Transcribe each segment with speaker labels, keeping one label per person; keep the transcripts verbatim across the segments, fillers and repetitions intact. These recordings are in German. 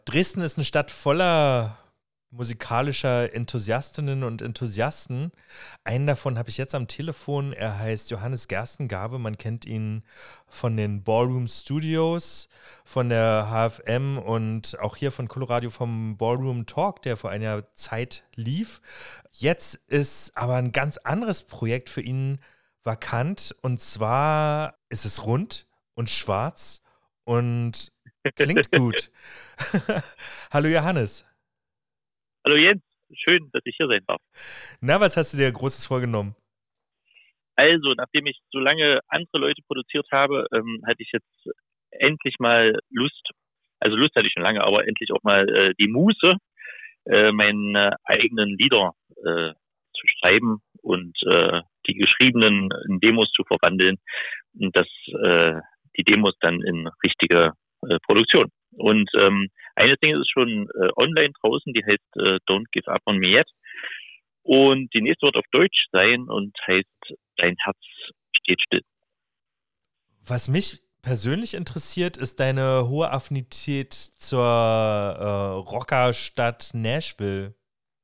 Speaker 1: Dresden ist eine Stadt voller musikalischer Enthusiastinnen und Enthusiasten. Einen davon habe ich jetzt am Telefon. Er heißt Johannes Gerstengabe. Man kennt ihn von den Ballroom Studios, von der H F M und auch hier von Coloradio vom Ballroom Talk, der vor einer Zeit lief. Jetzt ist aber ein ganz anderes Projekt für ihn vakant. Und zwar ist es rund und schwarz und klingt gut. Hallo Johannes.
Speaker 2: Hallo Jens, schön, dass ich hier sein darf.
Speaker 1: Na, was hast du dir Großes vorgenommen?
Speaker 2: Also, nachdem ich so lange andere Leute produziert habe, ähm, hatte ich jetzt endlich mal Lust, also Lust hatte ich schon lange, aber endlich auch mal äh, die Muße, äh, meine eigenen Lieder äh, zu schreiben und äh, die geschriebenen in Demos zu verwandeln und das, äh, die Demos dann in richtige äh, Produktion. Und ähm, eines Ding ist schon äh, online draußen, die heißt äh, Don't Give Up on Me Yet. Und die nächste wird auf Deutsch sein und heißt Dein Herz steht still.
Speaker 1: Was mich persönlich interessiert, ist deine hohe Affinität zur äh, Rockerstadt Nashville.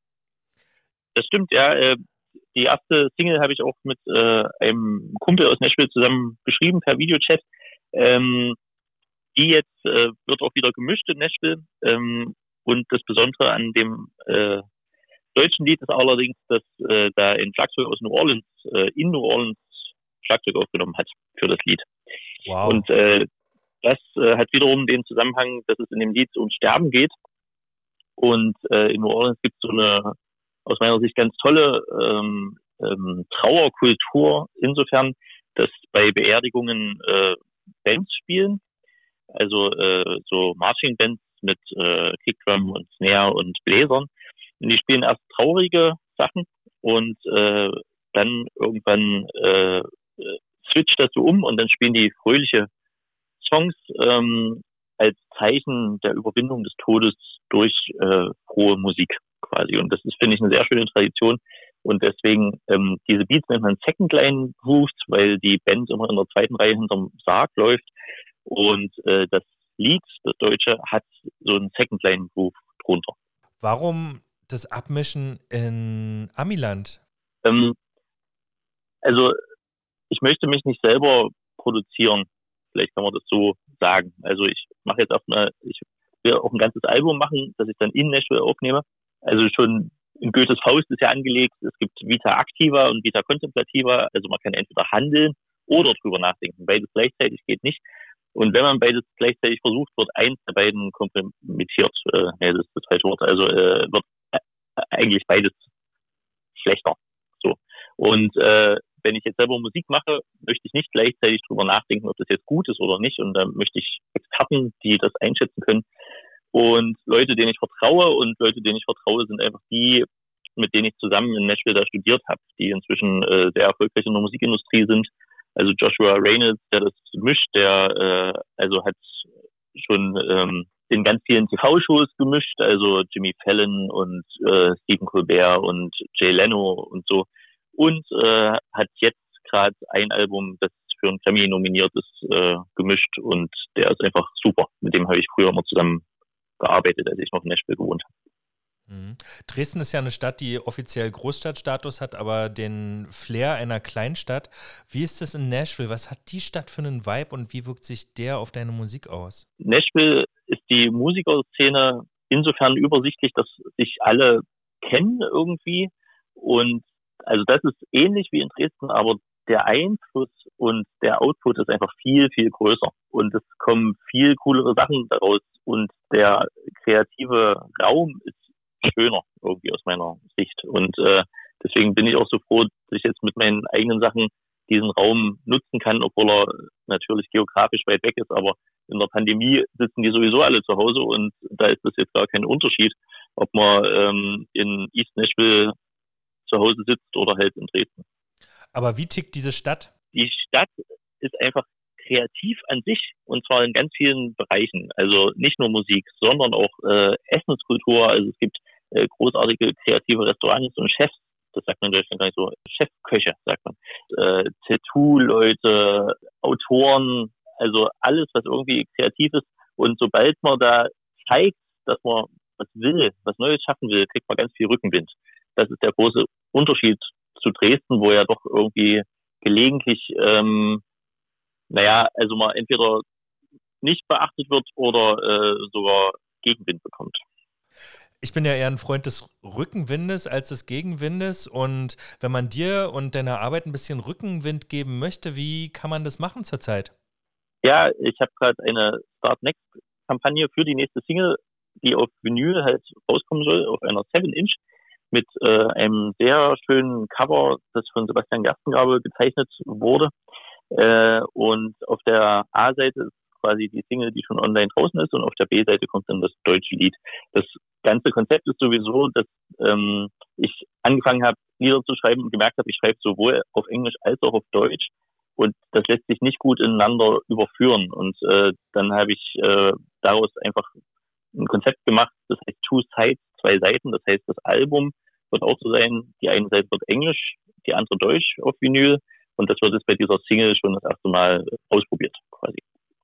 Speaker 2: Das stimmt, ja. Äh, die erste Single habe ich auch mit äh, einem Kumpel aus Nashville zusammen geschrieben per Videochat. Ähm, die jetzt äh, wird auch wieder gemischt in Nashville. Ähm, und das Besondere an dem äh, deutschen Lied ist allerdings, dass äh, da ein Schlagzeug aus New Orleans äh, in New Orleans Schlagzeug aufgenommen hat für das Lied.
Speaker 1: Wow.
Speaker 2: Und äh, das äh, hat wiederum den Zusammenhang, dass es in dem Lied ums Sterben geht. Und äh, in New Orleans gibt es so eine aus meiner Sicht ganz tolle ähm, ähm, Trauerkultur insofern, dass bei Beerdigungen äh, Bands spielen, also äh, so Marching Bands mit äh, Kickdrum und Snare und Bläsern. Und die spielen erst traurige Sachen und äh, dann irgendwann äh, switcht das so um und dann spielen die fröhliche Songs ähm, als Zeichen der Überwindung des Todes durch äh, frohe Musik quasi. Und das ist, finde ich, eine sehr schöne Tradition. Und deswegen, ähm, diese Beats nennt man Second Line Grooves, weil die Band immer in der zweiten Reihe hinterm Sarg läuft. Und äh, das Lied, das Deutsche, hat so einen Second Line Groove drunter.
Speaker 1: Warum das Abmischen in Amiland?
Speaker 2: Ähm, also, ich möchte mich nicht selber produzieren. Vielleicht kann man das so sagen. Also, ich mache jetzt erstmal, ich will auch ein ganzes Album machen, das ich dann in Nashville aufnehme. Also schon in Goethes Faust ist ja angelegt, es gibt Vita Activa und Vita Contemplativa, also man kann entweder handeln oder drüber nachdenken. Beides gleichzeitig geht nicht. Und wenn man beides gleichzeitig versucht, wird eins der beiden kompromittiert. Äh, nee, das ist das falsche Wort. Also äh, wird äh, eigentlich beides schlechter. So. Und äh, wenn ich jetzt selber Musik mache, möchte ich nicht gleichzeitig drüber nachdenken, ob das jetzt gut ist oder nicht. Und dann möchte ich Experten, die das einschätzen können. Und Leute, denen ich vertraue und Leute, denen ich vertraue, sind einfach die, mit denen ich zusammen in Nashville da studiert habe, die inzwischen äh, sehr erfolgreich in der Musikindustrie sind. Also Joshua Reynolds, der das mischt, der äh, also hat schon ähm, in ganz vielen T V-Shows gemischt, also Jimmy Fallon und äh, Stephen Colbert und Jay Leno und so. Und äh, hat jetzt gerade ein Album, das für einen Grammy nominiert ist, äh, gemischt und der ist einfach super. Mit dem habe ich früher immer zusammen gearbeitet, als ich noch in Nashville gewohnt habe.
Speaker 1: Mhm. Dresden ist ja eine Stadt, die offiziell Großstadtstatus hat, aber den Flair einer Kleinstadt. Wie ist es in Nashville? Was hat die Stadt für einen Vibe und wie wirkt sich der auf deine Musik aus?
Speaker 2: Nashville ist die Musikerszene insofern übersichtlich, dass sich alle kennen irgendwie. Und also das ist ähnlich wie in Dresden, aber der Einfluss und der Output ist einfach viel, viel größer. Und es kommen viel coolere Sachen daraus. Und der kreative Raum ist schöner irgendwie aus meiner Sicht. Und äh, deswegen bin ich auch so froh, dass ich jetzt mit meinen eigenen Sachen diesen Raum nutzen kann, obwohl er natürlich geografisch weit weg ist. Aber in der Pandemie sitzen die sowieso alle zu Hause und da ist das jetzt gar kein Unterschied, ob man ähm, in East Nashville zu Hause sitzt oder halt in Dresden.
Speaker 1: Aber wie tickt diese Stadt?
Speaker 2: Die Stadt ist einfach kreativ an sich und zwar in ganz vielen Bereichen. Also nicht nur Musik, sondern auch äh, Essenskultur. Also es gibt äh, großartige kreative Restaurants und Chefs. Das sagt man in Deutschland gar nicht so. Chefköche, sagt man. Äh, Tattoo-Leute, Autoren, also alles, was irgendwie kreativ ist. Und sobald man da zeigt, dass man was will, was Neues schaffen will, kriegt man ganz viel Rückenwind. Das ist der große Unterschied zu Dresden, wo ja doch irgendwie gelegentlich, ähm, naja, also man entweder nicht beachtet wird oder äh, sogar Gegenwind bekommt.
Speaker 1: Ich bin ja eher ein Freund des Rückenwindes als des Gegenwindes. Und wenn man dir und deiner Arbeit ein bisschen Rückenwind geben möchte, wie kann man das machen zurzeit?
Speaker 2: Ja, ich habe gerade eine Start Next-Kampagne für die nächste Single, die auf Vinyl halt rauskommen soll, auf einer seven Inch mit äh, einem sehr schönen Cover, das von Sebastian Gerstengabe gezeichnet wurde. Äh, und auf der A-Seite ist quasi die Single, die schon online draußen ist, und auf der B-Seite kommt dann das deutsche Lied. Das ganze Konzept ist sowieso, dass ähm, ich angefangen habe, Lieder zu schreiben und gemerkt habe, ich schreibe sowohl auf Englisch als auch auf Deutsch. Und das lässt sich nicht gut ineinander überführen. Und äh, dann habe ich äh, daraus einfach ein Konzept gemacht, das heißt Two Sides, zwei Seiten. Das heißt, das Album wird auch so sein, die eine Seite wird Englisch, die andere Deutsch auf Vinyl. Und das wird jetzt bei dieser Single schon das erste Mal ausprobiert, quasi.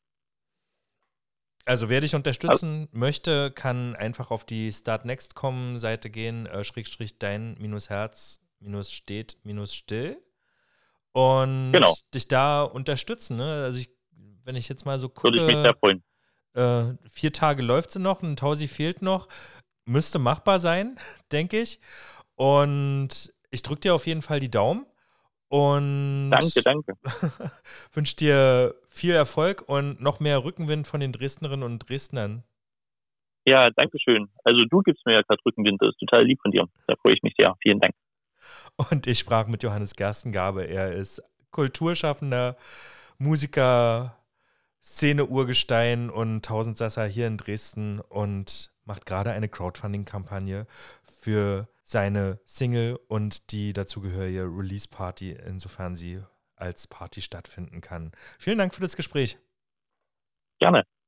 Speaker 1: Also wer dich unterstützen also, möchte, kann einfach auf die Start Next kommen Seite gehen, äh, Schrägstrich dein minus Herz minus steht minus still und
Speaker 2: genau.
Speaker 1: dich da unterstützen. Ne? Also ich, wenn ich jetzt mal so gucke,
Speaker 2: würde ich mich sehr freuen.
Speaker 1: Äh, vier Tage läuft sie noch, ein Tausi fehlt noch, müsste machbar sein, denke ich. Und ich drücke dir auf jeden Fall die Daumen. Und
Speaker 2: danke, danke.
Speaker 1: wünsche dir viel Erfolg und noch mehr Rückenwind von den Dresdnerinnen und Dresdnern.
Speaker 2: Ja, danke schön. Also du gibst mir ja gerade Rückenwind, das ist total lieb von dir. Da freue ich mich sehr. Vielen Dank.
Speaker 1: Und ich sprach mit Johannes Gerstengabe. Er ist Kulturschaffender, Musiker, Szene-Urgestein und Tausendsasser hier in Dresden und macht gerade eine Crowdfunding-Kampagne für seine Single und die dazugehörige Release-Party, insofern sie als Party stattfinden kann. Vielen Dank für das Gespräch.
Speaker 2: Gerne.